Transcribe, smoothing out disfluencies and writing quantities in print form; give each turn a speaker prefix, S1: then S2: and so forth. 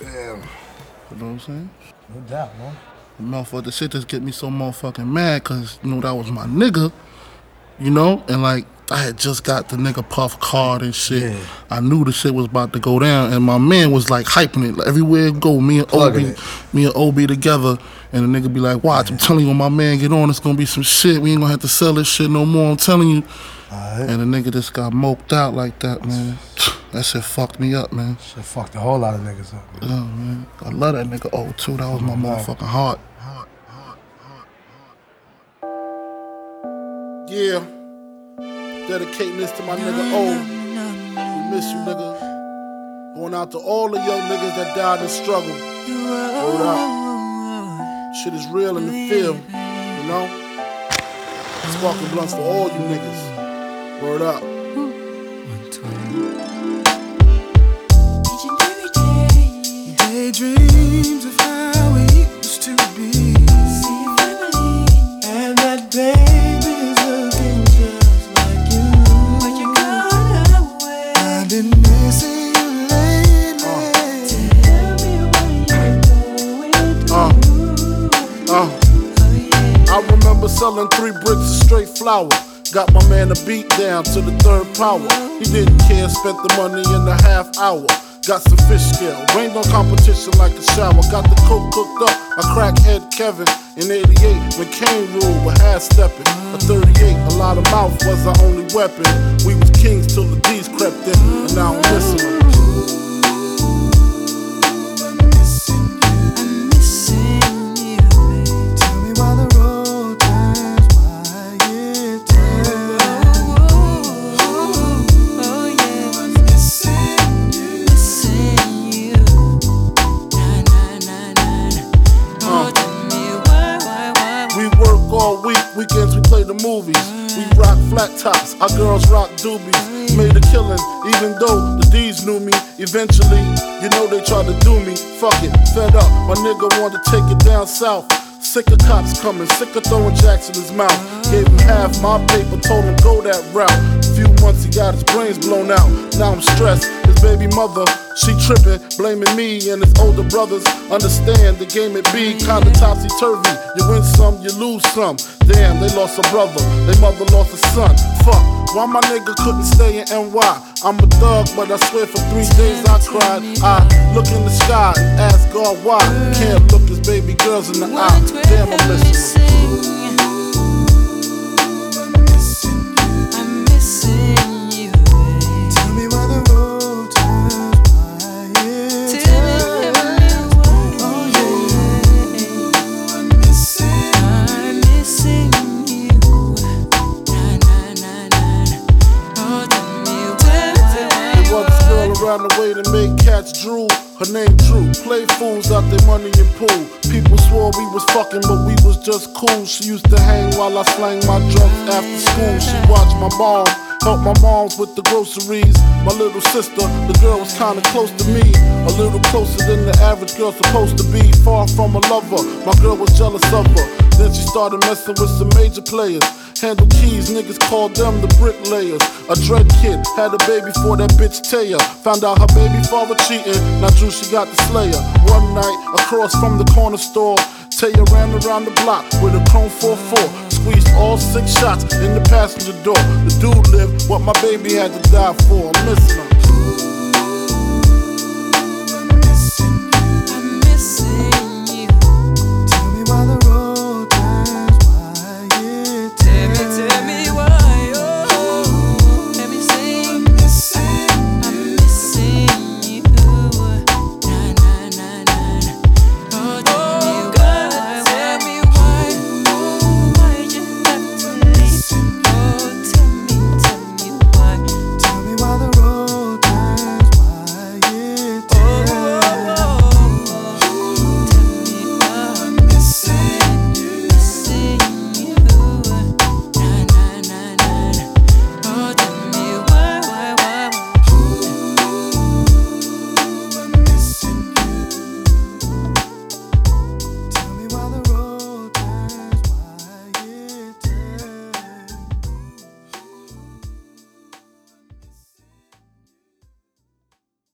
S1: Damn.
S2: You know what I'm saying?
S1: No doubt, man.
S2: The motherfucker shit just get me so motherfucking mad because, you know, that was my nigga, you know? And, like, I had just got the nigga Puff card and shit.
S1: Yeah.
S2: I knew the shit was about to go down, and my man was, like, hyping it. Like, everywhere it go, me and OB together, and the nigga be like, watch, I'm telling you, when my man get on, it's gonna be some shit. We ain't gonna have to sell this shit no more, I'm telling you.
S1: Right.
S2: And the nigga just got moped out like that, man. That shit fucked me up, man.
S1: Shit fucked a whole lot of niggas up, man.
S2: Yeah, man. I love that nigga O too. That was my motherfucking heart. Yeah. Dedicating this to my nigga O. We miss you, nigga. Going out to all the young niggas that died in struggle. Word up. Shit is real in the field, you know? Sparking blunts for all you niggas. Word up.
S3: Daydreams of how we used to be. And that baby's looking just like you. But you got away. I've been missing you lately. Tell me what you're going
S2: I remember selling 3 bricks of straight flour. Got my man a beat down to the 3rd power. He didn't care, spent the money in a half hour. Got some fish scale, rained on competition like a shower. Got the coke cooked up, a crackhead Kevin. In 88, when Kane ruled with half stepping. A 38, a lot of mouth was our only weapon. We was kings till the D's crept in, and now I'm listening. All weekends we play the movies. We rock flat tops, our girls rock doobies. Made a killing, even though the D's knew me. Eventually, you know they tried to do me. Fuck it, fed up, my nigga wanted to take it down south. Sick of cops coming, sick of throwing jacks in his mouth. Gave him half my paper, told him go that route. Few months he got his brains blown out. Now I'm stressed, his baby mother, she tripping, blaming me and his older brothers. Understand the game it be kinda topsy-turvy. You win some, you lose some. Damn, they lost a brother, their mother lost a son. Fuck, why my nigga couldn't stay in NY? I'm a thug, but I swear for 3 days I cried. I look in the sky and ask God why. Can't look his baby girls in the eye. Damn, I'm listening. Around the way to make cats drool. Her name Drew. Play fools out their money and pool. People swore we was fucking, but we was just cool. She used to hang while I slang my drums after school. She watched my mom, helped my moms with the groceries. My little sister, the girl was kinda close to me. A little closer than the average girl supposed to be. Far from a lover, my girl was jealous of her. Then she started messing with some major players. Handle keys, niggas called them the bricklayers. A dread kid had a baby for that bitch Taya. Found out her baby father cheating, now Drew she got the slayer. One night, across from the corner store, Taya ran around the block with a chrome 4-4. Squeezed all 6 shots in the passenger door. The dude lived what my baby had to die for. I'm missing him.